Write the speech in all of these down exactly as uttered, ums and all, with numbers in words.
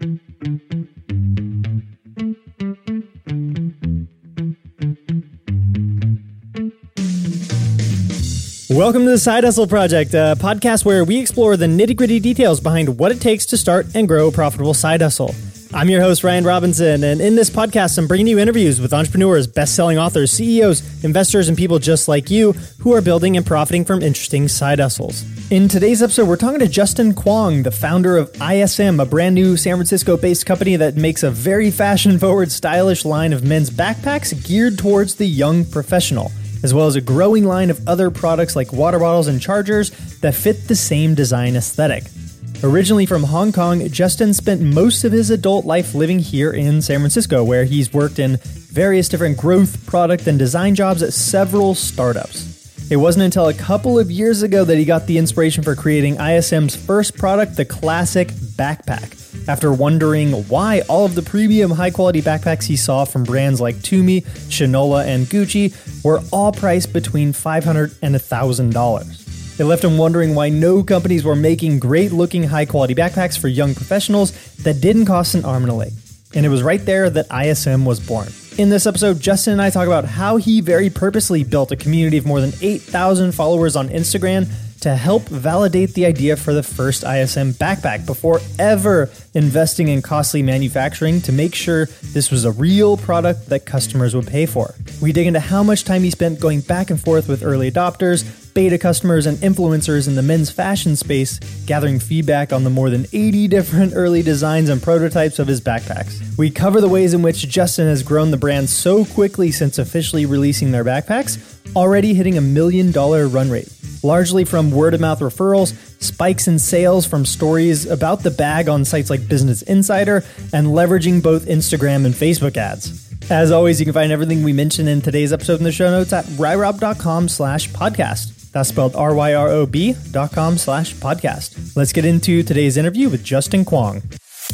Welcome to the Side Hustle Project, a podcast where we explore the nitty-gritty details behind what it takes to start and grow a profitable side hustle. I'm your host, Ryan Robinson, and in this podcast, I'm bringing you interviews with entrepreneurs, best-selling authors, C E Os, investors, and people just like you who are building and profiting from interesting side hustles. In today's episode, we're talking to Justin Kwong, the founder of I S M, a brand new San Francisco-based company that makes a very fashion-forward, stylish line of men's backpacks geared towards the young professional, as well as a growing line of other products like water bottles and chargers that fit the same design aesthetic. Originally from Hong Kong, Justin spent most of his adult life living here in San Francisco, where he's worked in various different growth, product, and design jobs at several startups. It wasn't until a couple of years ago that he got the inspiration for creating I S M's first product, the Classic Backpack, after wondering why all of the premium high-quality backpacks he saw from brands like Tumi, Shinola, and Gucci were all priced between five hundred dollars and one thousand dollars. It left him wondering why no companies were making great-looking high-quality backpacks for young professionals that didn't cost an arm and a leg. And it was right there that I S M was born. In this episode, Justin and I talk about how he very purposely built a community of more than eight thousand followers on Instagram to help validate the idea for the first I S M backpack before ever investing in costly manufacturing to make sure this was a real product that customers would pay for. We dig into how much time he spent going back and forth with early adopters, beta customers, and influencers in the men's fashion space, gathering feedback on the more than eighty different early designs and prototypes of his backpacks. We cover the ways in which Justin has grown the brand so quickly since officially releasing their backpacks, already hitting a million dollar run rate, largely from word-of-mouth referrals, spikes in sales from stories about the bag on sites like Business Insider, and leveraging both Instagram and Facebook ads. As always, you can find everything we mentioned in today's episode in the show notes at ryrob.com slash podcast. That's spelled R Y R O B dot com slash podcast. Let's get into today's interview with Justin Kwong.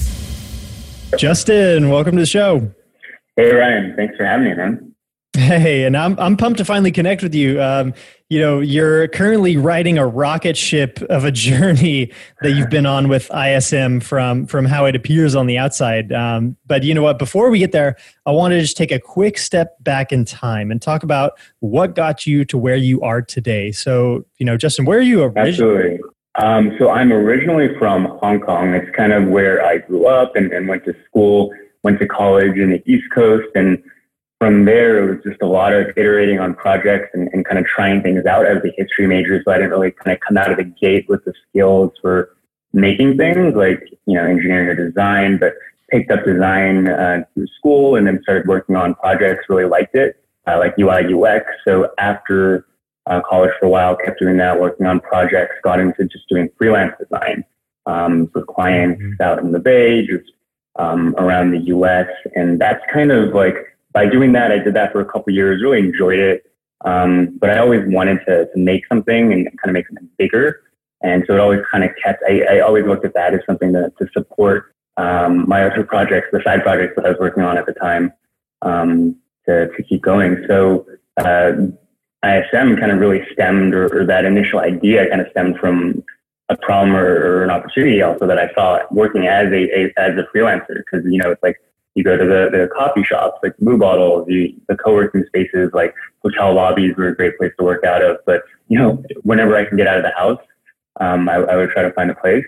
Justin, welcome to the show. Hey, Ryan. Thanks for having me, man. Hey, and I'm I'm pumped to finally connect with you. Um, you know, you're currently riding a rocket ship of a journey that you've been on with I S M from from how it appears on the outside. Um, but you know what? Before we get there, I want to just take a quick step back in time and talk about what got you to where you are today. So, you know, Justin, where are you originally? Absolutely. Um, so I'm originally from Hong Kong. It's kind of where I grew up and, and went to school, went to college in the East Coast, and from there, it was just a lot of iterating on projects and, and kind of trying things out as a history major. So I didn't really kind of come out of the gate with the skills for making things like, you know, engineering or design, but picked up design uh, through school and then started working on projects, really liked it, uh, like U I, U X. So after uh, college for a while, kept doing that, working on projects, got into just doing freelance design um, for clients mm-hmm. out in the Bay, just um, around the U S. And that's kind of like, by doing that, I did that for a couple of years, really enjoyed it. Um, but I always wanted to, to make something and kind of make something bigger. And so it always kind of kept, I, I always looked at that as something to, to support um, my other projects, the side projects that I was working on at the time, um, to, to keep going. So uh, I S M kind of really stemmed, or, or that initial idea kind of stemmed from a problem or, or an opportunity also that I saw working as a, a as a freelancer. Because, you know, it's like, you go to the, the coffee shops, like Blue Bottle, the, the co-working spaces, like hotel lobbies were a great place to work out of. But, you know, whenever I can get out of the house, um, I, I would try to find a place.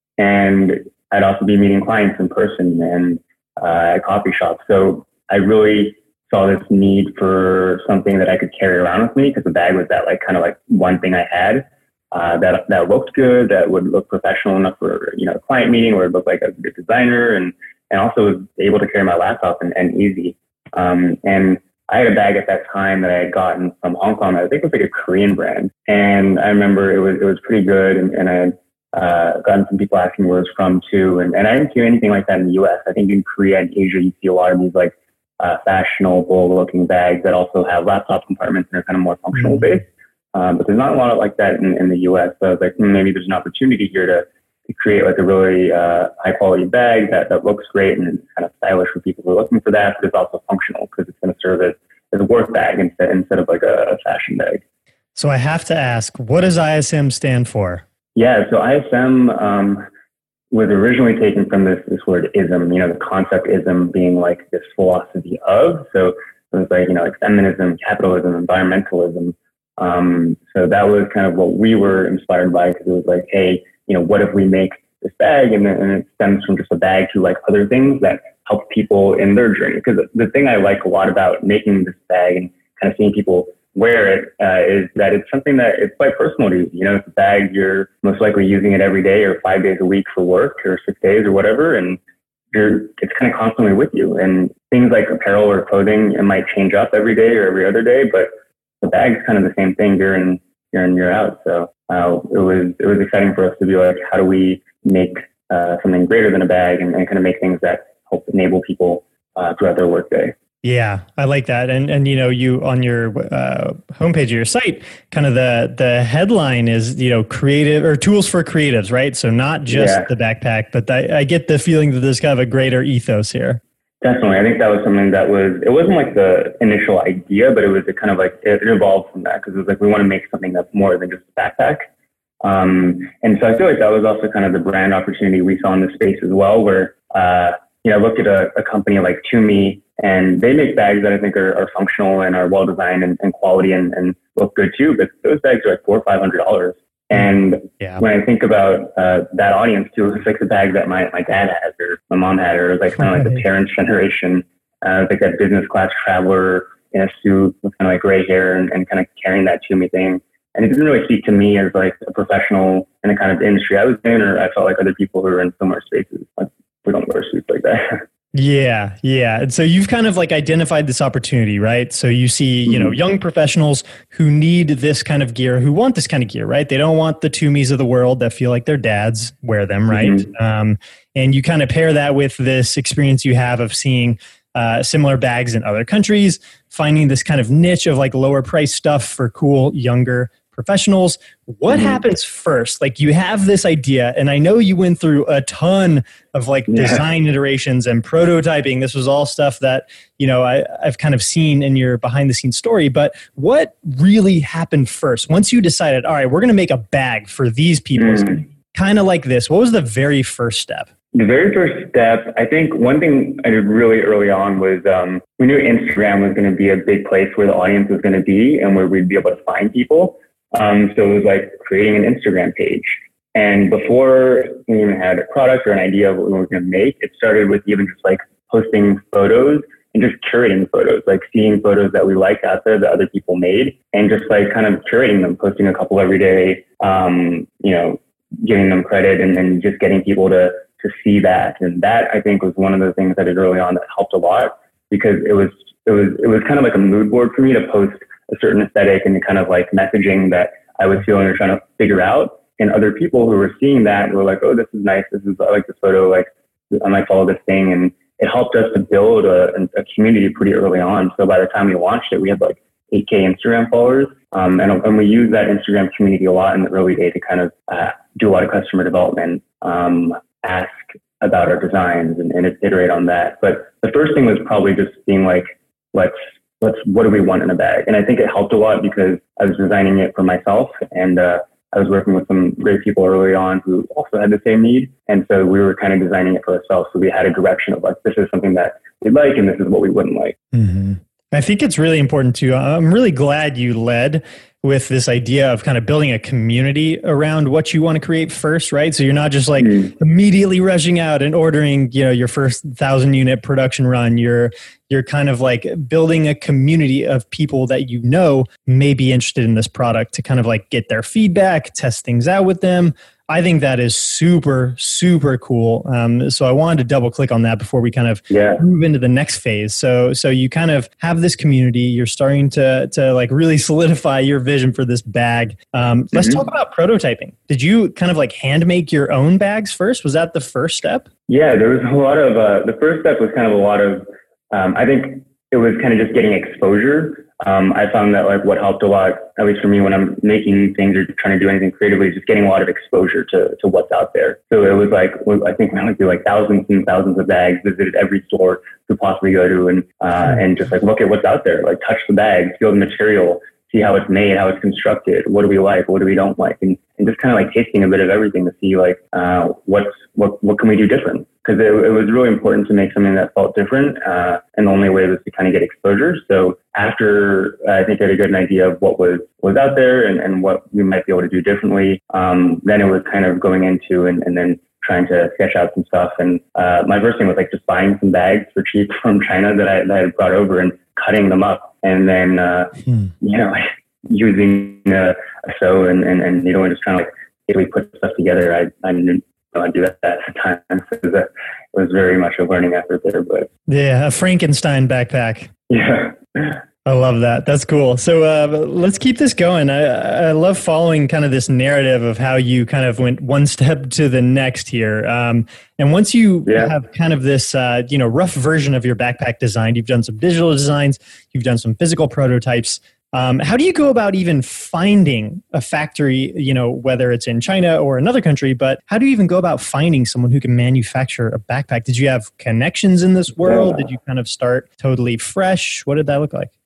And I'd also be meeting clients in person and uh, at coffee shops. So I really saw this need for something that I could carry around with me, because the bag was that like kind of like one thing I had uh, that that looked good, that would look professional enough for, you know, a client meeting, where it looked like a good designer, and and also was able to carry my laptop and, and easy. Um, and I had a bag at that time that I had gotten from Hong Kong. I think it was like a Korean brand. And I remember it was it was pretty good. And, and I had uh, gotten some people asking where it was from too. And, and I didn't see anything like that in the U S. I think in Korea and Asia, you see a lot of these like uh, fashionable looking bags that also have laptop compartments and are kind of more functional based. Um, but there's not a lot of like that in, in the U S. So I was like, hmm, maybe there's an opportunity here to create like a really uh, high quality bag that, that looks great and is kind of stylish for people who are looking for that, but it's also functional because it's going to serve as, as a work bag instead, instead of like a, a fashion bag. So I have to ask, what does I S M stand for? Yeah, so I S M, um, was originally taken from this, this word ism, you know, the concept ism being like this philosophy of. So it was like, you know, like feminism, capitalism, environmentalism. Um, so that was kind of what we were inspired by, because it was like, hey, you know, what if we make this bag and, and it stems from just a bag to like other things that help people in their journey? Because the thing I like a lot about making this bag and kind of seeing people wear it uh, is that it's something that it's quite personal to you. You know, it's a bag, you're most likely using it every day or five days a week for work or six days or whatever. And you're, it's kind of constantly with you. And things like apparel or clothing, it might change up every day or every other day, but the bag's kind of the same thing year in, year in, year out. So uh, it was, it was exciting for us to be like, how do we make uh, something greater than a bag and, and kind of make things that help enable people uh, throughout their workday. Yeah, I like that. And, and you know, you on your uh, homepage of your site, kind of the the headline is, you know, creative or tools for creatives, right? So not just yeah. the backpack, but I, I get the feeling that there's kind of a greater ethos here. Definitely. I think that was something that was, it wasn't like the initial idea, but it was a kind of like, it evolved from that, because it was like, we want to make something that's more than just a backpack. Um, and so I feel like that was also kind of the brand opportunity we saw in the space as well, where, uh, you know, I looked at a, a company like Tumi, and they make bags that I think are, are functional and are well designed and, and quality and, and look good too. But those bags are like four or five hundred dollars. And yeah. when I think about uh, that audience too, it's like the bag that my, my dad had or my mom had, or it was like kind of like the parents' generation, uh, like that business class traveler in a suit with kind of like gray hair and, and kind of carrying that Tumi thing. And it didn't really speak to me as like a professional in the kind of industry I was in, or I felt like other people who were in similar spaces. Like, we don't wear suits like that. Yeah, yeah. And so you've kind of like identified this opportunity, right? So you see, you know, young professionals who need this kind of gear, who want this kind of gear, right? They don't want the Tumis of the world that feel like their dads wear them, right? Mm-hmm. Um, and you kind of pair that with this experience you have of seeing uh, similar bags in other countries, finding this kind of niche of like lower price stuff for cool, younger professionals. What mm-hmm. happens first? Like, you have this idea, and I know you went through a ton of like yeah. design iterations and prototyping. This was all stuff that, you know, I, I've kind of seen in your behind the scenes story, but what really happened first? Once you decided, all right, we're going to make a bag for these people, mm-hmm. kind of like this, what was the very first step? The very first step, I think one thing I did really early on was um, we knew Instagram was going to be a big place where the audience was going to be and where we'd be able to find people. Um, so it was like creating an Instagram page. And before we even had a product or an idea of what we were going to make, it started with even just like posting photos and just curating photos, like seeing photos that we liked out there that other people made, and just like kind of curating them, posting a couple every day, um, you know, giving them credit and then just getting people to, to see that. And that, I think, was one of the things I did early on that helped a lot, because it was, it was, it was kind of like a mood board for me to post a certain aesthetic and the kind of like messaging that I was feeling or trying to figure out. And other people who were seeing that were like, oh, this is nice. This is, I like this photo. Like, I might follow this thing. And it helped us to build a, a community pretty early on. So by the time we launched it, we had like eight K Instagram followers. Um, and, and we used that Instagram community a lot in the early day to kind of uh, do a lot of customer development, um, ask about our designs and, and iterate on that. But the first thing was probably just being like, let's, let's, what do we want in a bag? And I think it helped a lot because I was designing it for myself, and uh, I was working with some great people early on who also had the same need. And so we were kind of designing it for ourselves. So we had a direction of like, this is something that we'd like, and this is what we wouldn't like. Mm-hmm. I think it's really important too. I'm really glad you led with this idea of kind of building a community around what you want to create first, right? So you're not just like mm. immediately rushing out and ordering, you know, your first thousand unit production run. You're you're kind of like building a community of people that you know may be interested in this product to kind of like get their feedback, test things out with them. I think that is super, super cool. Um, so I wanted to double click on that before we kind of yeah. move into the next phase. So, so you kind of have this community. You're starting to to like really solidify your vision for this bag. Um, mm-hmm. Let's talk about prototyping. Did you kind of like hand make your own bags first? Was that the first step? Yeah, there was a lot of. Uh, the first step was kind of a lot of. Um, I think it was kind of just getting exposure. Um, I found that like what helped a lot, at least for me when I'm making things or trying to do anything creatively, is just getting a lot of exposure to, to what's out there. So it was like, I think we went through like thousands and thousands of bags, visited every store we could possibly go to, and, uh, and just like look at what's out there, like touch the bag, feel the material, see how it's made, how it's constructed, what do we like, what do we don't like, and, and just kind of like tasting a bit of everything to see like uh, what's what what can we do different. Because it, it was really important to make something that felt different, uh, and the only way was to kind of get exposure. So after uh, I think I had a good idea of what was was out there and, and what we might be able to do differently, um, then it was kind of going into and, and then trying to sketch out some stuff. And uh, my first thing was like just buying some bags for cheap from China that I, that I had brought over and cutting them up, and then uh, hmm. you know using uh, a sew and, and and you know just trying to like basically put stuff together. I I didn't know I'd do that at the time, so it was, a, it was very much a learning effort there. But yeah, a Frankenstein backpack. Yeah. I love that. That's cool. So uh, let's keep this going. I, I love following kind of this narrative of how you kind of went one step to the next here. Um, and once you yeah. have kind of this, uh, you know, rough version of your backpack designed, you've done some digital designs, you've done some physical prototypes. Um, how do you go about even finding a factory, you know, whether it's in China or another country, but how do you even go about finding someone who can manufacture a backpack? Did you have connections in this world? Yeah. Did you kind of start totally fresh? What did that look like?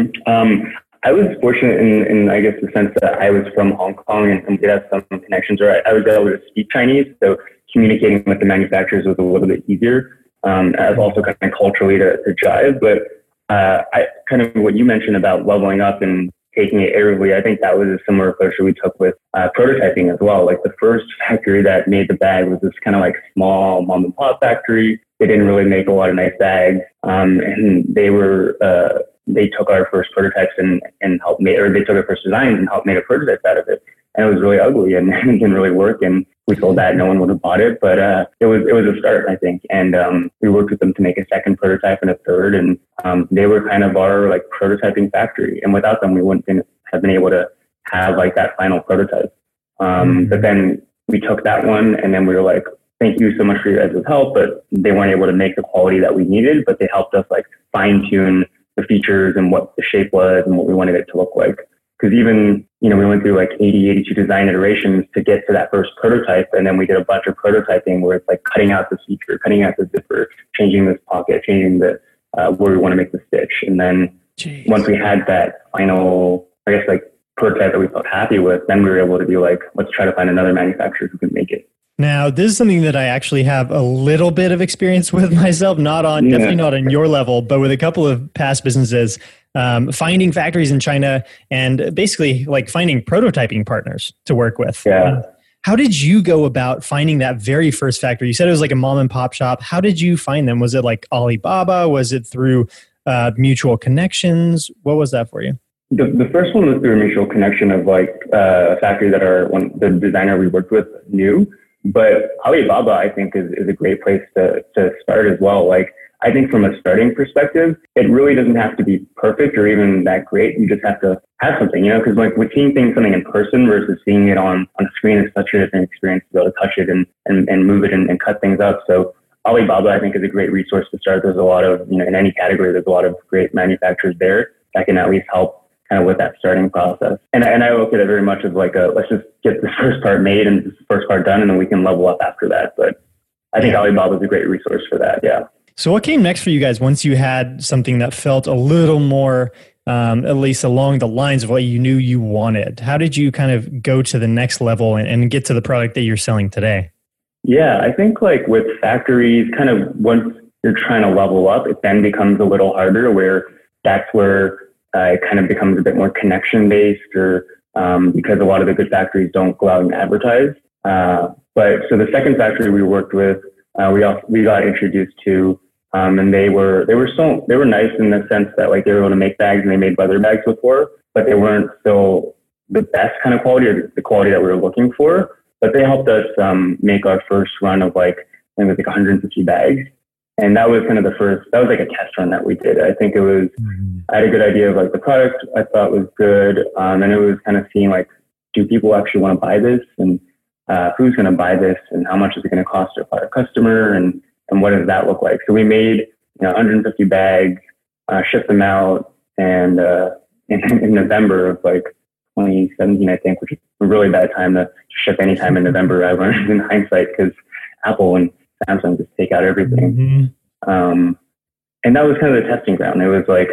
Um, I was fortunate in, in, I guess, the sense that I was from Hong Kong and, and did have some connections, or I, I was able to speak Chinese, so communicating with the manufacturers was a little bit easier, um, as also kind of culturally to, to jive. But uh, I kind of what you mentioned about leveling up and taking it aerially, I think that was a similar approach that we took with uh, prototyping as well. Like the first factory that made the bag was this kind of like small mom and pop factory. They didn't really make a lot of nice bags, um, and they were uh, they took our first prototypes and, and helped make, or they took our first designs and helped make a prototype out of it. And it was really ugly and it didn't really work. And we sold that, no one would have bought it, but uh, it was it was a start, I think. And um, we worked with them to make a second prototype and a third, and um, they were kind of our like prototyping factory. And without them, we wouldn't been, have been able to have like that final prototype. Um, mm-hmm. But then we took that one, and then we were like, thank you so much for your guys' help. But they weren't able to make the quality that we needed, but they helped us like fine tune the features and what the shape was and what we wanted it to look like. Because even, you know, we went through like eighty, eighty-two design iterations to get to that first prototype. And then we did a bunch of prototyping where it's like cutting out this feature, cutting out the zipper, changing this pocket, changing the, uh, where we want to make the stitch. And then Jeez. Once we had that final, I guess like prototype that we felt happy with, then we were able to be like, let's try to find another manufacturer who can make it. Now, this is something that I actually have a little bit of experience with myself, not on, yeah. definitely not on your level, but with a couple of past businesses, um, finding factories in China and basically like finding prototyping partners to work with. Yeah. How did you go about finding that very first factory? You said it was like a mom and pop shop. How did you find them? Was it like Alibaba? Was it through uh, mutual connections? What was that for you? The, the first one was through a mutual connection of like uh, a factory that our one, the designer we worked with knew. But Alibaba, I think, is, is a great place to, to start as well. Like, I think from a starting perspective, it really doesn't have to be perfect or even that great. You just have to have something, you know, because like with seeing things, something in person versus seeing it on, on screen is such a different experience to be able to touch it and, and, and move it and, and cut things up. So Alibaba, I think, is a great resource to start. There's a lot of, you know, in any category, there's a lot of great manufacturers there that can at least help kind of with that starting process. And, and I look at it very much as like a, let's just get this first part made and this first part done, and then we can level up after that. But I think Alibaba is a great resource for that. Yeah. So what came next for you guys once you had something that felt a little more, um, at least along the lines of what you knew you wanted? How did you kind of go to the next level and, and get to the product that you're selling today? Yeah, I think like with factories, kind of once you're trying to level up, it then becomes a little harder where that's where Uh, it kind of becomes a bit more connection based, or um, because a lot of the good factories don't go out and advertise. Uh, but so the second factory we worked with, uh, we also, we got introduced to, um, and they were they were so they were nice in the sense that like they were able to make bags and they made leather bags before, but they weren't still the best kind of quality or the quality that we were looking for. But they helped us um, make our first run of like I think it was like one hundred fifty bags. And that was kind of the first, that was like a test run that we did. I think it was, mm-hmm. I had a good idea of like the product I thought was good. Um, and it was kind of seeing like, do people actually want to buy this? And uh, who's going to buy this? And how much is it going to cost to acquire a customer? And, and what does that look like? So we made, you know, one hundred fifty bags, uh, shipped them out. And uh, in, in November of like twenty seventeen, I think, which is a really bad time to ship anytime in November. I learned in hindsight because Apple and Samsung just take out everything. Mm-hmm. Um, and that was kind of the testing ground. It was like,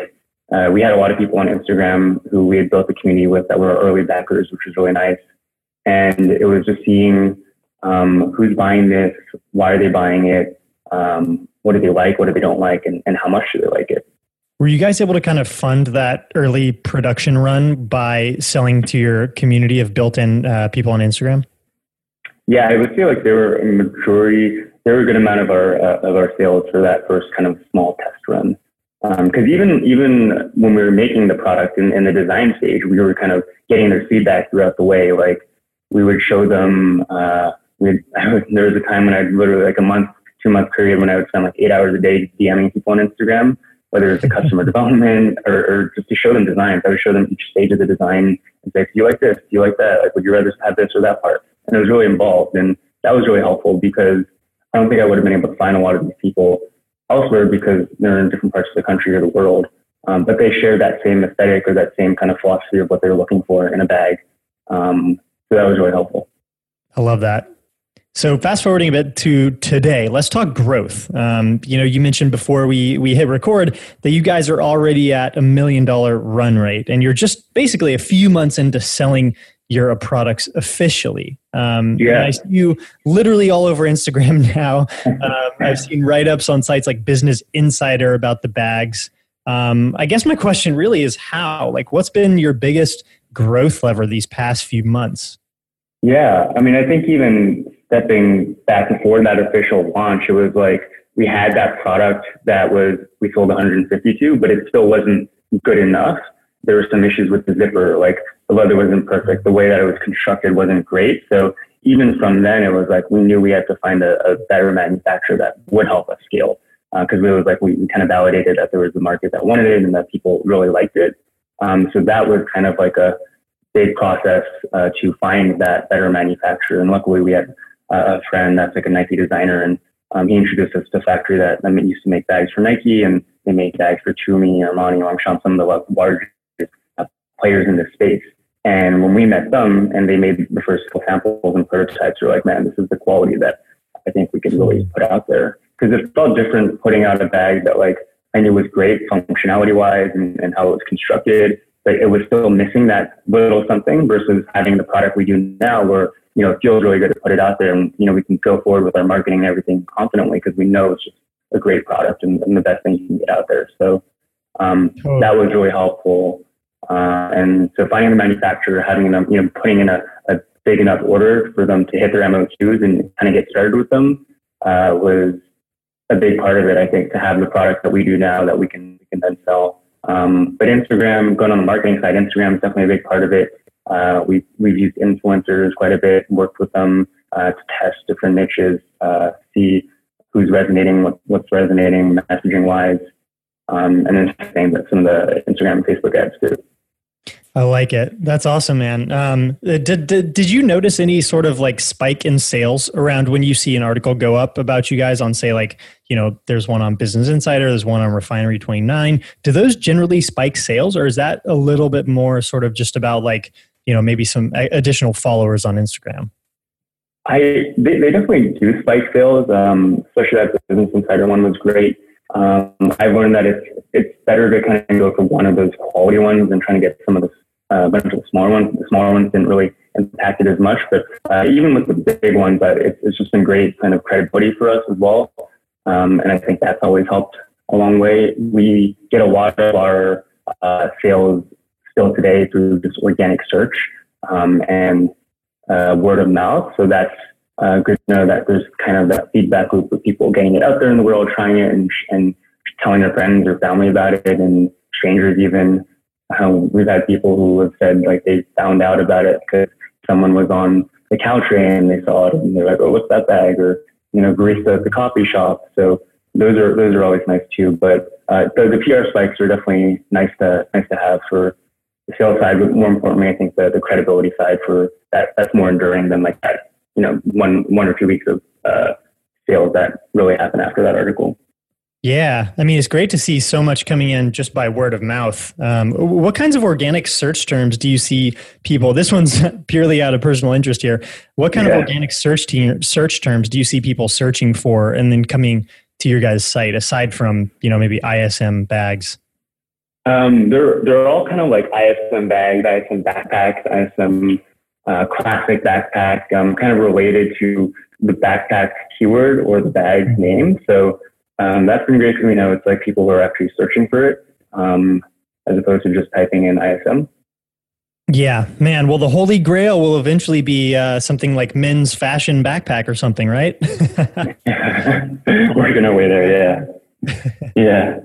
uh, we had a lot of people on Instagram who we had built a community with that were early backers, which was really nice. And it was just seeing um, who's buying this, why are they buying it, um, what do they like, what do they don't like, and, and how much do they like it. Were you guys able to kind of fund that early production run by selling to your community of built-in uh, people on Instagram? Yeah, I would say like there were a majority, there were a good amount of our uh, of our sales for that first kind of small test run. Because um, even even when we were making the product in, in the design stage, we were kind of getting their feedback throughout the way. Like we would show them. Uh, we there was a time when I literally like a month, two month period when I would spend like eight hours a day DMing people on Instagram, whether it's a customer development or, or just to show them designs. I would show them each stage of the design and say, do you like this? Do you like that? Like, would you rather have this or that part? And it was really involved. And that was really helpful because I don't think I would have been able to find a lot of these people elsewhere because they're in different parts of the country or the world. Um, but they share that same aesthetic or that same kind of philosophy of what they're looking for in a bag. Um, so that was really helpful. I love that. So fast forwarding a bit to today, let's talk growth. Um, you know, you mentioned before we we hit record that you guys are already at a million dollar run rate, and you're just basically a few months into selling your products officially. Um, yeah. I see you literally all over Instagram now. Um, I've seen write-ups on sites like Business Insider about the bags. Um, I guess my question really is how? Like, what's been your biggest growth lever these past few months? Yeah, I mean, I think even stepping back before that official launch, it was like we had that product that was we sold one hundred fifty-two, but it still wasn't good enough. There were some issues with the zipper, like the leather wasn't perfect, the way that it was constructed wasn't great. So even from then, it was like we knew we had to find a, a better manufacturer that would help us scale because uh, it was like we, we kind of validated that there was a market that wanted it and that people really liked it. Um, so that was kind of like a big process uh, to find that better manufacturer. And luckily, we had uh, a friend that's like a Nike designer, and um, he introduced us to a factory that I mean, used to make bags for Nike, and they make bags for Tumi, Armani, Longchamp, some of the largest uh, players in this space. And when we met them and they made the first couple samples and prototypes, we're like, man, this is the quality that I think we can really put out there. Because it felt different putting out a bag that like I knew was great functionality wise and, and how it was constructed, but it was still missing that little something versus having the product we do now where, you know, it feels really good to put it out there and, you know, we can go forward with our marketing and everything confidently because we know it's just a great product and, and the best thing you can get out there. So um, oh. that was really helpful. Uh, and so finding the manufacturer, having them, you know, putting in a, a big enough order for them to hit their M O Qs and kind of get started with them uh, was a big part of it, I think, to have the product that we do now that we can, we can then sell. Um, but Instagram, going on the marketing side, Instagram is definitely a big part of it. Uh, we, we've used influencers quite a bit, worked with them uh, to test different niches, uh, see who's resonating, what, what's resonating messaging-wise, um, and then testing some of the Instagram and Facebook ads too. I like it. That's awesome, man. Um, did, did did you notice any sort of like spike in sales around when you see an article go up about you guys on, say, like, you know, there's one on Business Insider, there's one on Refinery twenty-nine. Do those generally spike sales, or is that a little bit more sort of just about like, you know, maybe some additional followers on Instagram? I they, they definitely do spike sales, um, especially that Business Insider one was great. Um, I've learned that it's it's better to kind of go for one of those quality ones than trying to get some of the uh, bunch of the smaller ones. The smaller ones didn't really impact it as much, but uh, even with the big ones, uh, it's, it's just been great kind of credibility for us as well. Um, and I think that's always helped a long way. We get a lot of our uh, sales still today through just organic search um, and uh, word of mouth. So that's uh, good to know that there's kind of that feedback loop of people getting it out there in the world, trying it and, and telling their friends or family about it, and strangers even. Um, we've had people who have said like they found out about it because someone was on the Caltrain and they saw it and they're like, oh, what's that bag? Or, you know, barista at the coffee shop. So those are those are always nice too. But uh, the, the P R spikes are definitely nice to nice to have for the sales side. But more importantly, I think the, the credibility side for that that's more enduring than like that, you know, one one or two weeks of uh, sales that really happen after that article. Yeah. I mean, it's great to see so much coming in just by word of mouth. Um, what kinds of organic search terms do you see people, this one's purely out of personal interest here. What kind yeah. of organic search te- search terms do you see people searching for and then coming to your guys' site aside from, you know, maybe I S M bags? Um, they're they're all kind of like I S M bags, I S M backpacks, I S M uh, classic backpack, um, kind of related to the backpack keyword or the bag's name. So um, that's been great because we know it's like people who are actually searching for it, um, as opposed to just typing in I S M. Yeah, man. Well, the holy grail will eventually be uh, something like men's fashion backpack or something, right? Working our way there, yeah. Yeah.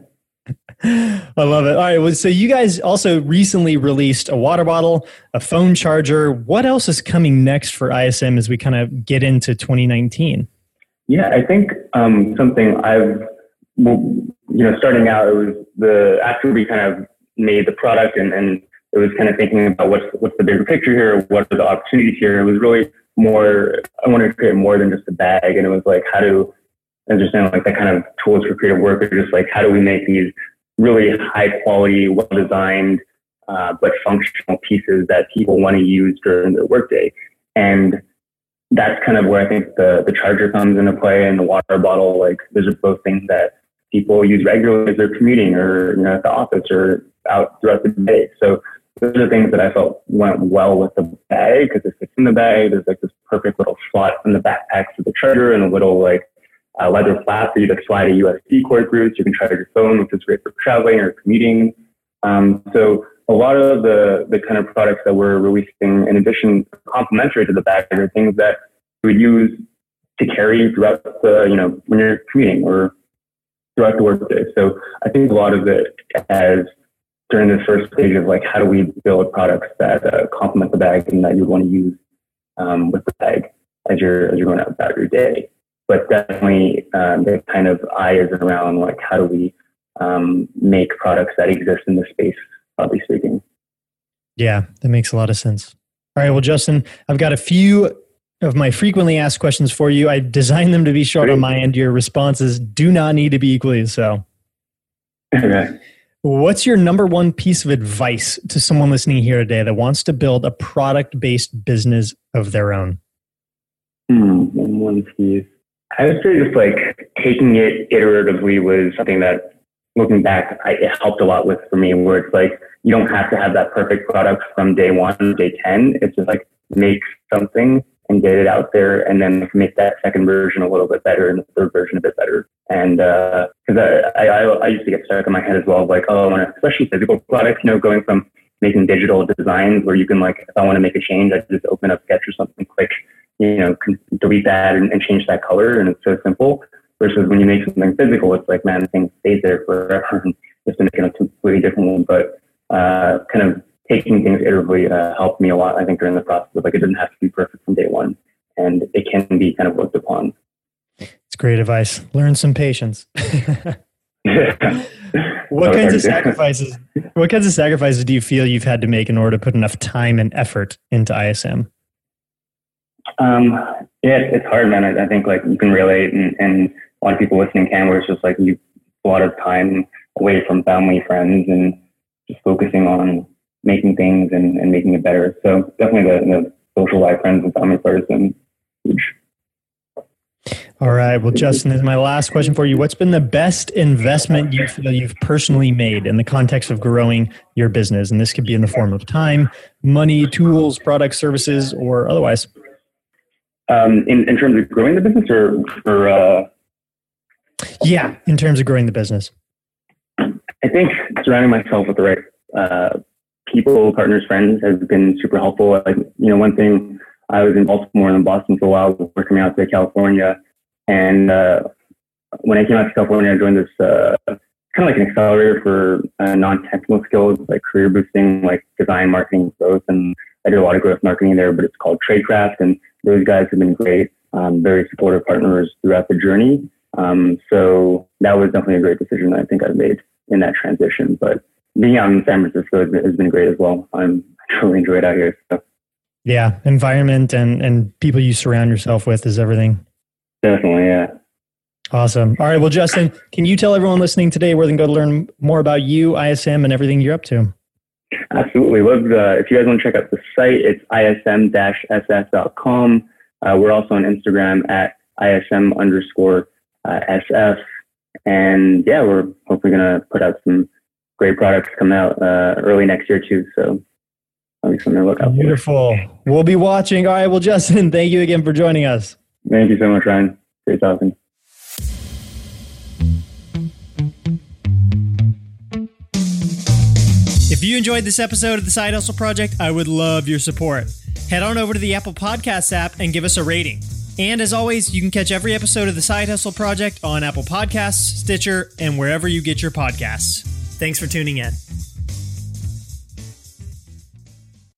I love it. All right. Well, so you guys also recently released a water bottle, a phone charger. What else is coming next for I S M as we kind of get into twenty nineteen? Yeah, I think um, something I've, well, you know, starting out, it was the, after we kind of made the product and, and it was kind of thinking about what's, what's the bigger picture here, what are the opportunities here. It was really more, I wanted to create more than just a bag. And it was like, how to understand like that kind of tools for creative work are just like, how do we make these really high quality, well designed, uh, but functional pieces that people want to use during their workday. And that's kind of where I think the, the charger comes into play, and the water bottle. Like, those are both things that people use regularly as they're commuting or, you know, at the office or out throughout the day. So those are things that I felt went well with the bag because it fits in the bag. There's like this perfect little slot in the backpack for the charger and a little like uh, leather flap for you to slide a U S B cord through so you can charge your phone, which is great for traveling or commuting. Um, so a lot of the, the kind of products that we're releasing, in addition, complementary to the bag, are things that you would use to carry throughout the, you know, when you're commuting or throughout the workday. So I think a lot of it as during this first stage of like, how do we build products that uh, complement the bag and that you want to use um, with the bag as you're, as you're going out about your day. But definitely um, the kind of eye is around like, how do we um, make products that exist in this space, broadly speaking. Yeah, that makes a lot of sense. All right, well, Justin, I've got a few of my frequently asked questions for you. I designed them to be short on my end. Your responses do not need to be equally as so. Okay. What's your number one piece of advice to someone listening here today that wants to build a product-based business of their own? Hmm, one piece. I would say just like taking it iteratively was something that, looking back, I, it helped a lot with for me, where it's like, you don't have to have that perfect product from day one to day ten. It's just like, make something and get it out there, and then make that second version a little bit better and the third version a bit better. And uh, because I, I, I used to get stuck in my head as well, like, oh, I want to, especially physical products, you know, going from making digital designs where you can like, if I want to make a change, I just open up Sketch or something, click, you know, can delete that and, and change that color, and it's so simple. Versus when you make something physical, it's like, man, the thing stays there forever and just to make it a completely different one. But uh, kind of taking things iteratively uh, helped me a lot, I think, during the process of like, it doesn't have to be perfect from day one, and it can be kind of worked upon. It's great advice. Learn some patience. Yeah. What kinds of sacrifices, what kinds of sacrifices do you feel you've had to make in order to put enough time and effort into I S M? Um, yeah, it's hard, man. I, I think like you can relate, and, and a lot of people listening can, where it's just like you a lot of time away from family, friends, and just focusing on making things and, and making it better. So definitely the, the social life, friends and family first, and huge. All right. Well, Justin, this is my last question for you. What's been the best investment you feel you've personally made in the context of growing your business? And this could be in the form of time, money, tools, products, services, or otherwise. Um, in, in terms of growing the business, or, or uh... yeah, in terms of growing the business. I think surrounding myself with the right uh, people, partners, friends has been super helpful. Like, you know, one thing, I was in Baltimore and in Boston for a while before coming out to California. And uh, when I came out to California, I joined this uh, kind of like an accelerator for uh, non-technical skills, like career boosting, like design, marketing, growth. And I did a lot of growth marketing there, but it's called Tradecraft. And those guys have been great, um, very supportive partners throughout the journey. Um, so that was definitely a great decision that I think I've made in that transition. But being out in San Francisco has been, has been great as well. I'm I truly enjoy it out here. So. Yeah, environment and, and people you surround yourself with is everything. Definitely, yeah. Awesome. All right, well, Justin, can you tell everyone listening today where they can go to learn more about you, I S M, and everything you're up to? Absolutely. Love uh, if you guys want to check out the site, it's I S M dash S S dot com. Uh, we're also on Instagram at I S M underscore uh, S F. And yeah, we're hopefully going to put out some great products coming out uh, early next year too. So that'll be something to look out for. Beautiful. We'll be watching. All right. Well, Justin, thank you again for joining us. Thank you so much, Ryan. Great talking. If you enjoyed this episode of the Side Hustle Project, I would love your support. Head on over to the Apple Podcasts app and give us a rating. And as always, you can catch every episode of the Side Hustle Project on Apple Podcasts, Stitcher, and wherever you get your podcasts. Thanks for tuning in.